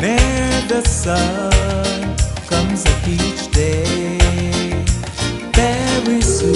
where the sun comes up each day. Very soon